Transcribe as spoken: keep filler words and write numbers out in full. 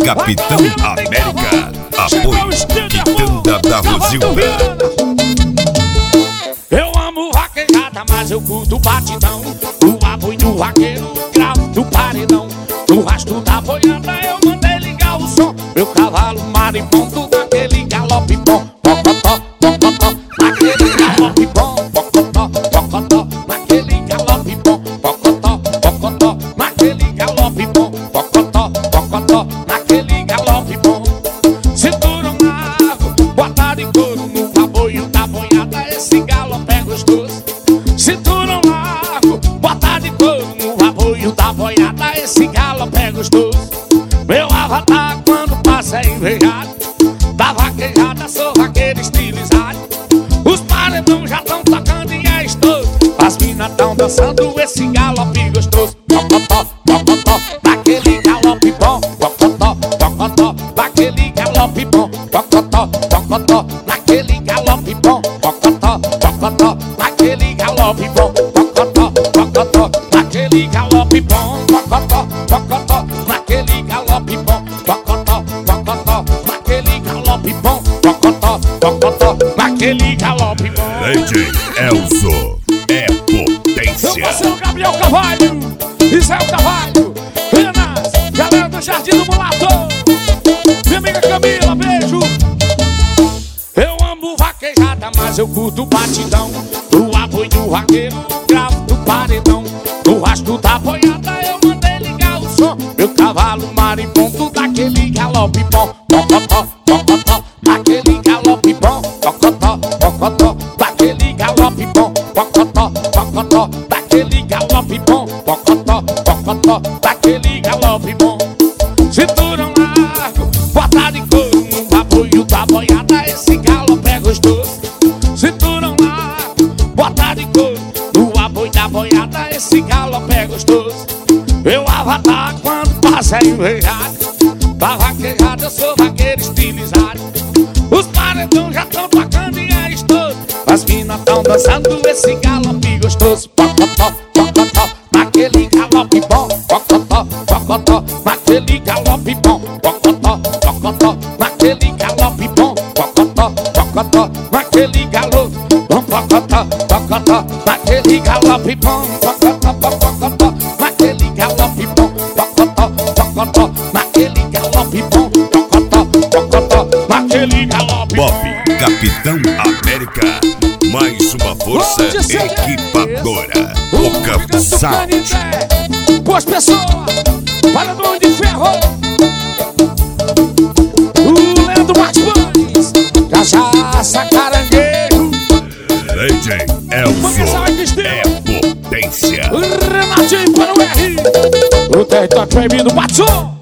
Capitão América, apoio Quitanda da Rosilda. Eu amo vaquejada, mas eu curto batidão. O apoio do vaqueiro, gravo do paredão. No rastro da boiada eu mandei ligar o som. Meu cavalo maripondo daquele galope bom. Pocotó, pocotó, naquele galope bom. Pocotó, pocotó, naquele galope bom. Pocotó, pocotó, naquele galope bom. Pocotó, pocotó, naquele galope bom. Cintura um largo, bota de couro no apoio da boiada. Esse galope é gostoso. Cintura um largo, bota de couro no apoio da boiada. Esse galope é gostoso. Meu avatar quando passa é invejado. Da vaquejada sou vaqueiro estilizado. Os paredão já tão tocando e é estouro. As minas tão dançando esse galope gostoso. Pocotó, pocotó, daquele galope bom. Pocotó, pocotó, daquele galope bom. Pocotó, pocotó, naquele galope bom. Pocotó, pocotó, naquele galope bom. Pocotó, pocotó, naquele galope bom. Pocotó, pocotó, naquele galope bom. Pocotó, pocotó, naquele galope bom. Pocotó, pocotó, naquele galope bom. D J Elzo é Meu potência. parceiro Gabriel Carvalho, Israel Carvalho, Renas, galera do Jardim do Mulato, minha amiga Camila, beijo. Eu amo vaquejada, mas eu curto batidão. O apoio do vaqueiro, gravo do paredão. No rastro da boiada eu mandei ligar o som. Meu cavalo maripondo daquele galope bom. Pocotó, pocotó, daquele galope bom. Pocotó, pocotó, daquele galope bom. Pocotó, pocotó, daquele galope bom. Pocotó, pocotó, daquele galope bom. Cinturão largo, bota de couro no apoio da boiada. Esse galope é gostoso. Cinturão largo, bota de couro no apoio da boiada. Esse galope é gostoso. Meu avatar quando passa é invejado. Da vaquejada eu sou vaqueiro estilizado. Os paredão já tão tocando e é estouro. As minas tão dançando esse galope gostoso. Pocotó, pocotó, naquele galope bom. Pocotó, pocotó, naquele galope bom. Pocotó, pocotó, naquele galope bom. Pocotó, pocotó, naquele galope bom. Pocotó, pocotó, naquele galope bom. Pocotó, pocotó, naquele galope bom. Pocotó, pocotó, naquele galope bom. Pocotó, pocotó, naquele galope bom. Pop Capitão América, mais uma força equipadora. O Capsal. Boas pessoas, parador de ferro. O Leandro Martins, cachaça, caranguejo. D J Elzo é potência. Renatinho para o R. O território proibido, Batson.